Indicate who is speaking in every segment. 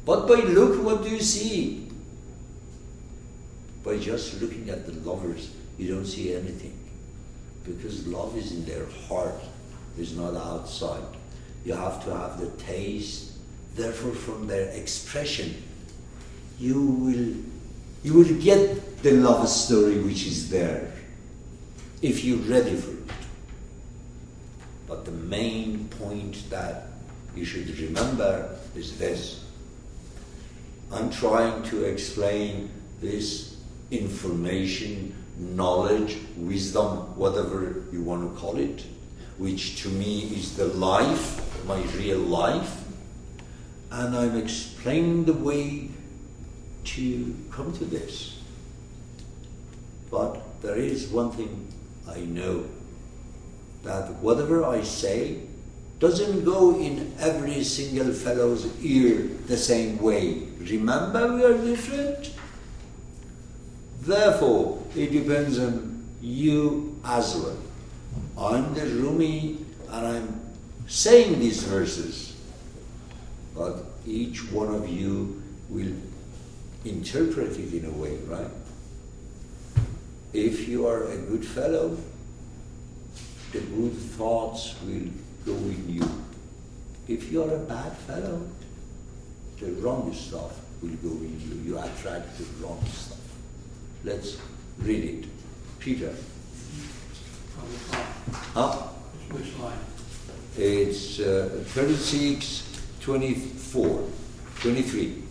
Speaker 1: But by look, what do you see? By just looking at the lovers, you don't see anything. Because love is in their heart, it's not outside. You have to have the taste. Therefore, from their expression, you will get the love story which is there, if you're ready for it. But the main point that you should remember is this. I'm trying to explain this information, knowledge, wisdom, whatever you want to call it, which to me is the life, my real life, and I'm explaining the way to come to this. But there is one thing I know, that whatever I say doesn't go in every single fellow's ear the same way. Remember, we are different. Therefore, it depends on you as well. I'm the Rumi and I'm saying these verses, but each one of you will interpret it in a way, right? If you are a good fellow, the good thoughts will go in you. If you are a bad fellow, the wrong stuff will go in you. You attract the wrong stuff. Let's read it. Peter. Huh?
Speaker 2: Which line?
Speaker 1: It's 36, 24, 23.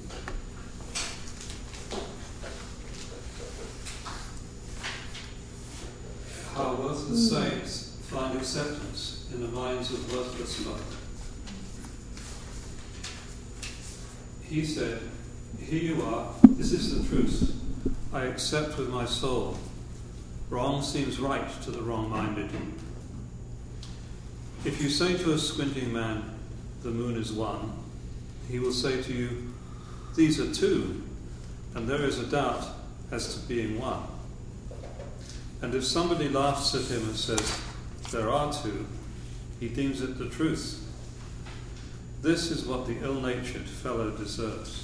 Speaker 2: How worthless saints find acceptance in the minds of worthless folk. He said, "Here you are, this is the truth. I accept with my soul. Wrong seems right to the wrong-minded. If you say to a squinting man, the moon is one, he will say to you, these are two, and there is a doubt as to being one. And if somebody laughs at him and says, there are two, he deems it the truth. This is what the ill-natured fellow deserves.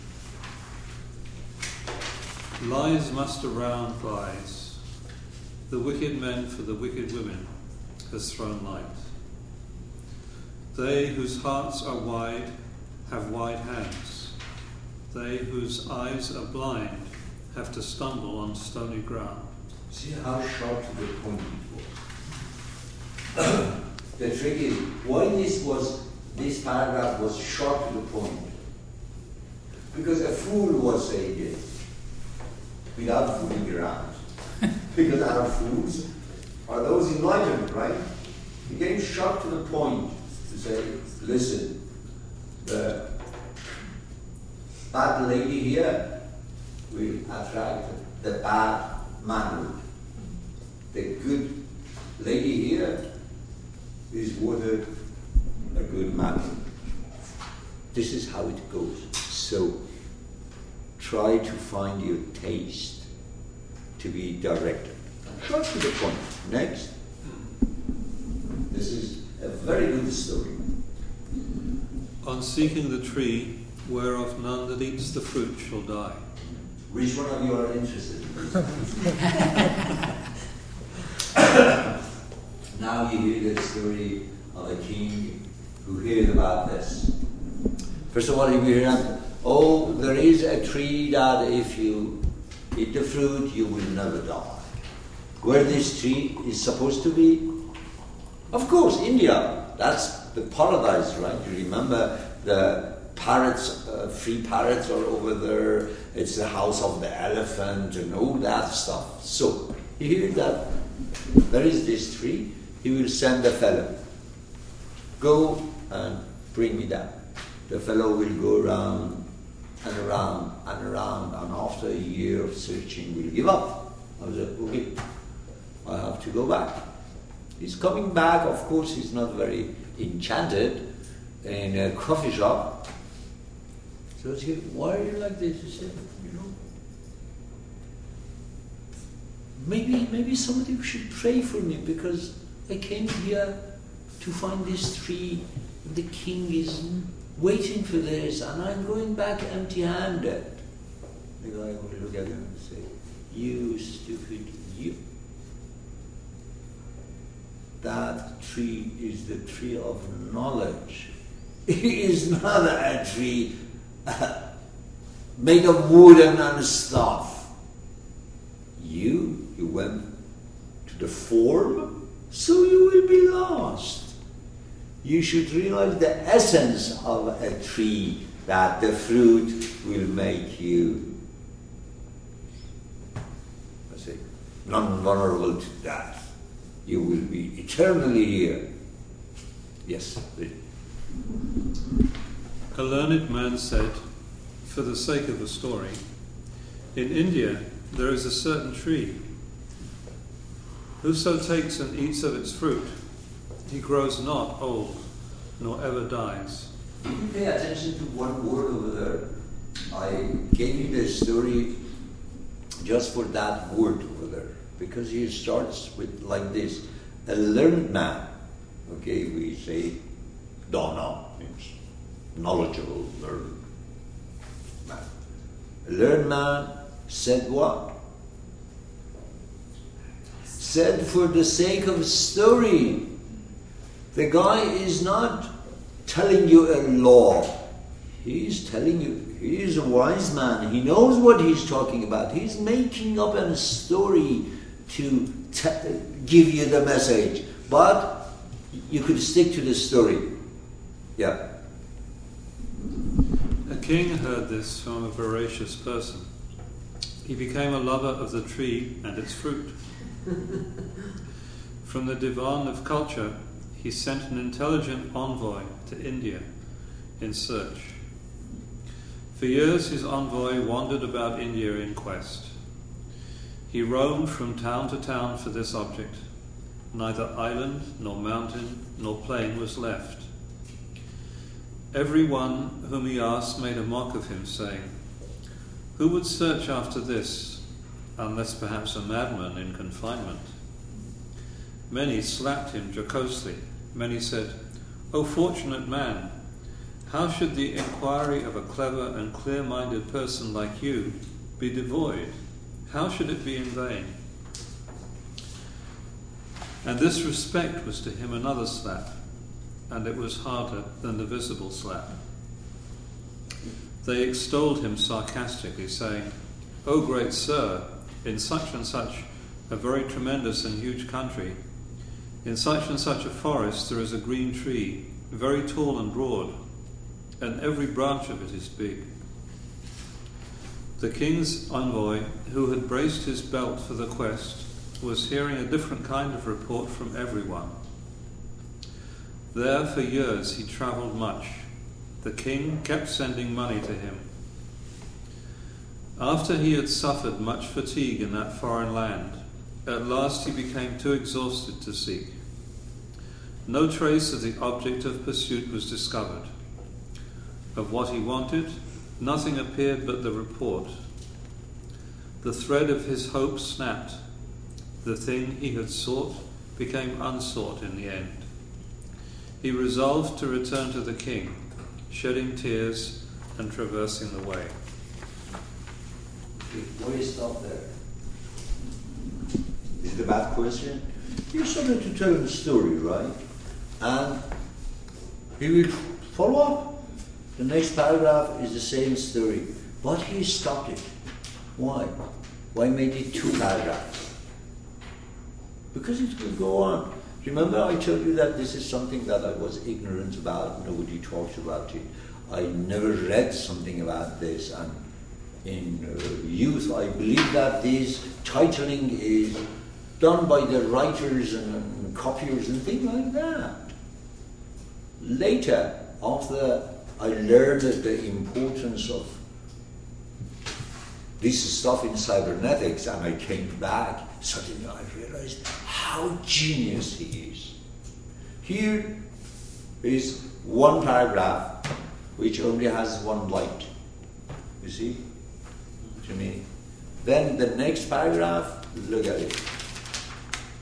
Speaker 2: Lies muster round lies. The wicked men for the wicked women has thrown light. They whose hearts are wide have wide hands. They whose eyes are blind have to stumble on stony ground."
Speaker 1: See how sharp to the point it was. The trick is, why this paragraph was short to the point? Because a fool was saying it without fooling around. Because our fools are those enlightened, right? He came sharp to the point to say, listen, the bad lady here will attract the bad manhood. The good lady here is worth a good manhood. This is how it goes. So try to find your taste to be directed. Short to the point. Next. This is a very good story.
Speaker 2: On seeking the tree, whereof none that eats the fruit shall die.
Speaker 1: Which one of you are interested in Now you hear the story of a king who heard about this. First of all, you hear that, oh, there is a tree that if you eat the fruit, you will never die. Where this tree is supposed to be? Of course, India. That's the paradise, right? You remember the parrots, free parrots are over there. It's the house of the elephant and all that stuff. So, you hear that there is this tree. He will send a fellow. Go and bring me that. The fellow will go around and around and around, and after a year of searching will give up. I was like, okay, I have to go back. He's coming back, of course he's not very enchanted, in a coffee shop. So I said, why are you like this? He said, maybe somebody should pray for me, because I came here to find this tree. The king is waiting for this, and I'm going back empty-handed. The guy would look at him and say, you stupid, you. That tree is the tree of knowledge. It is not a tree made of wood and stuff. You went to the form, so you will be lost. You should realize the essence of a tree, that the fruit will make you, let's say, non-vulnerable to death. You will be eternally here. Yes, please.
Speaker 2: A learned man said, for the sake of the story, in India there is a certain tree. Whoso takes and eats of its fruit, he grows not old, nor ever dies.
Speaker 1: Pay attention to one word over there. I gave you the story just for that word over there, because he starts with like this: a learned man. Okay, we say dana means knowledgeable, learned man. A learned man said what? Said for the sake of story. The guy is not telling you a law. He's telling you, he is a wise man. He knows what he's talking about. He's making up a story to give you the message. But you could stick to the story. Yeah.
Speaker 2: A king heard this from a voracious person. He became a lover of the tree and its fruit. From the divan of culture, he sent an intelligent envoy to India in search. For years his envoy wandered about India in quest. He roamed from town to town for this object. Neither island, nor mountain, nor plain was left. Every one whom he asked made a mock of him, saying, "Who would search after this, unless perhaps a madman in confinement?" Many slapped him jocosely. Many said, "O fortunate man, how should the inquiry of a clever and clear-minded person like you be devoid? How should it be in vain?" And this respect was to him another slap, and it was harder than the visible slap. They extolled him sarcastically, saying, "O great sir, in such and such a very tremendous and huge country, in such and such a forest there is a green tree, very tall and broad, and every branch of it is big." The king's envoy, who had braced his belt for the quest, was hearing a different kind of report from everyone. There for years he travelled much. The king kept sending money to him. After he had suffered much fatigue in that foreign land, at last he became too exhausted to seek. No trace of the object of pursuit was discovered. Of what he wanted, nothing appeared but the report. The thread of his hope snapped. The thing he had sought became unsought in the end. He resolved to return to the king, shedding tears and traversing the way.
Speaker 1: Why you stop there? Is it a bad question? You started to tell the story, right? And he will follow up. The next paragraph is the same story, but he stopped it. Why? Why made it 2 paragraphs? Because it will go on. Remember I told you that this is something that I was ignorant about, nobody talked about it. I never read something about this, and in youth I believe that this titling is done by the writers and copiers and things like that. Later, after I learned the importance of this stuff in cybernetics, and I came back, suddenly I realized how genius he is. Here is 1 paragraph which only has 1 light. You see? To me. Then the next paragraph, look at it.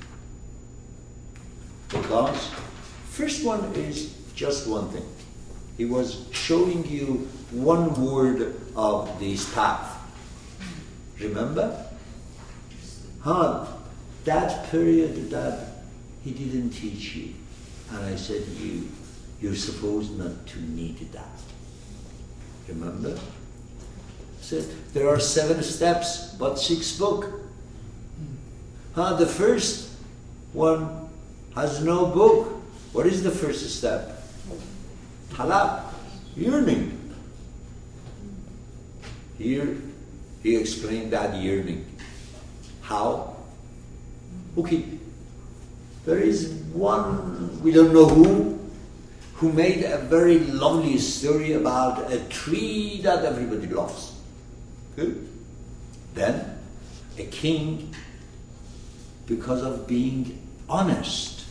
Speaker 1: Because first one is just one thing. He was showing you one word of this path. Remember? That period that he didn't teach you. And I said, you're supposed not to need that. Remember? I said, there are 7 steps, but 6 books. The first one has no book. What is the first step? Talab, yearning. Here, he explained that yearning. How? Okay, there is one, we don't know who made a very lovely story about a tree that everybody loves. Good. Then, a king, because of being honest,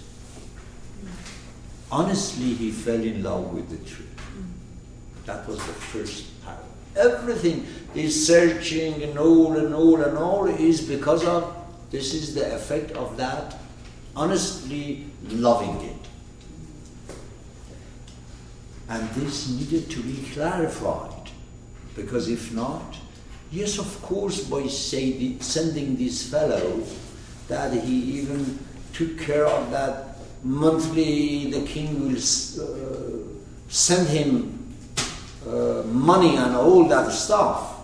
Speaker 1: honestly he fell in love with the tree. That was the first part. Everything is searching and all is because of, this is the effect of that honestly loving it. And this needed to be clarified, because if not, yes, of course, by sending this fellow, that he even took care of that monthly, the king will send him money and all that stuff.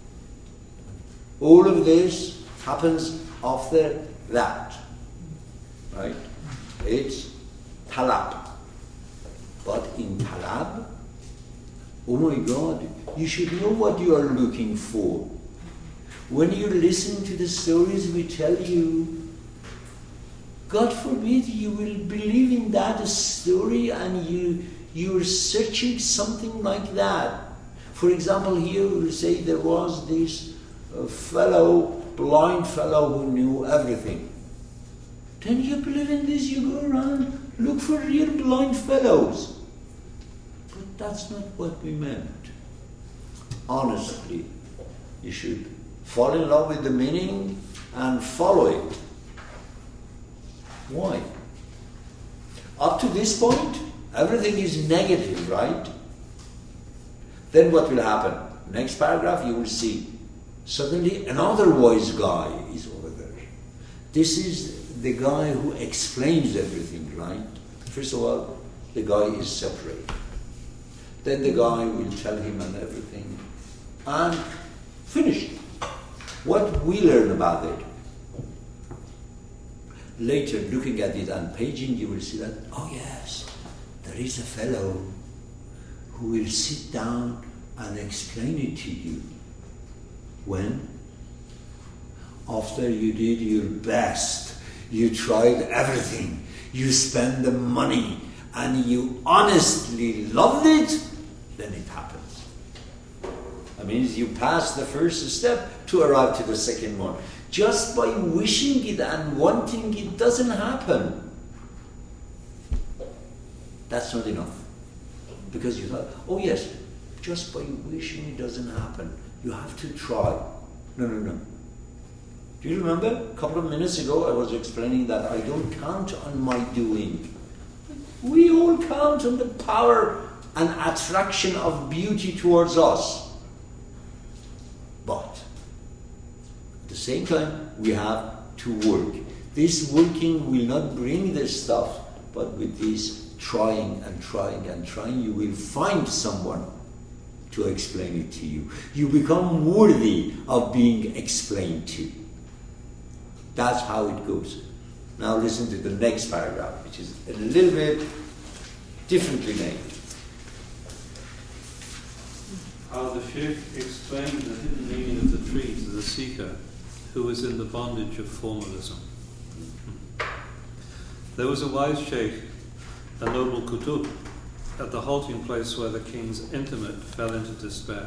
Speaker 1: All of this happens after that. Right? It's talab. But in talab, oh my God, you should know what you are looking for. When you listen to the stories we tell you, God forbid you will believe in that story and you're searching something like that. For example, here we say there was this blind fellow who knew everything. Then you believe in this, you go around, look for real blind fellows. But that's not what we meant. Honestly, you should fall in love with the meaning and follow it. Why? Up to this point, everything is negative, right? Then what will happen? Next paragraph you will see. Suddenly another wise guy is over there. This is the guy who explains everything, right? First of all, the guy is separate. Then the guy will tell him and everything. And finished. What we learn about it? Later, looking at it and paging, you will see that, oh yes, there is a fellow who will sit down and explain it to you. When? After you did your best, you tried everything, you spent the money, and you honestly loved it, then it happens. That means you pass the first step to arrive to the second one. Just by wishing it and wanting it doesn't happen. That's not enough. Because you thought, oh yes, just by wishing it doesn't happen. You have to try. No. Do you remember? A couple of minutes ago I was explaining that I don't count on my doing. We all count on the power and attraction of beauty towards us. But at the same time, we have to work. This working will not bring this stuff, but with this trying and trying, you will find someone to explain it to you. You become worthy of being explained to. That's how it goes. Now listen to the next paragraph, which is a little bit differently named.
Speaker 2: How the Sheikh explained the hidden meaning of the tree to the seeker who was in the bondage of formalism. There was a wise Sheikh, a noble Qutub, at the halting place where the king's intimate fell into despair.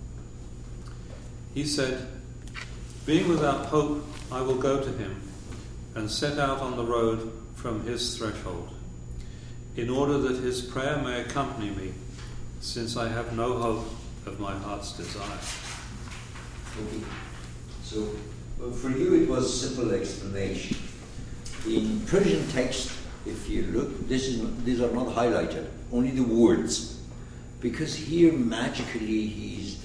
Speaker 2: He said, "Being without hope, I will go to him and set out on the road from his threshold, in order that his prayer may accompany me, since I have no hope of my heart's desire."
Speaker 1: Okay. So, for you it was simple explanation. In Persian text, if you look, these are not highlighted, only the words. Because here magically he's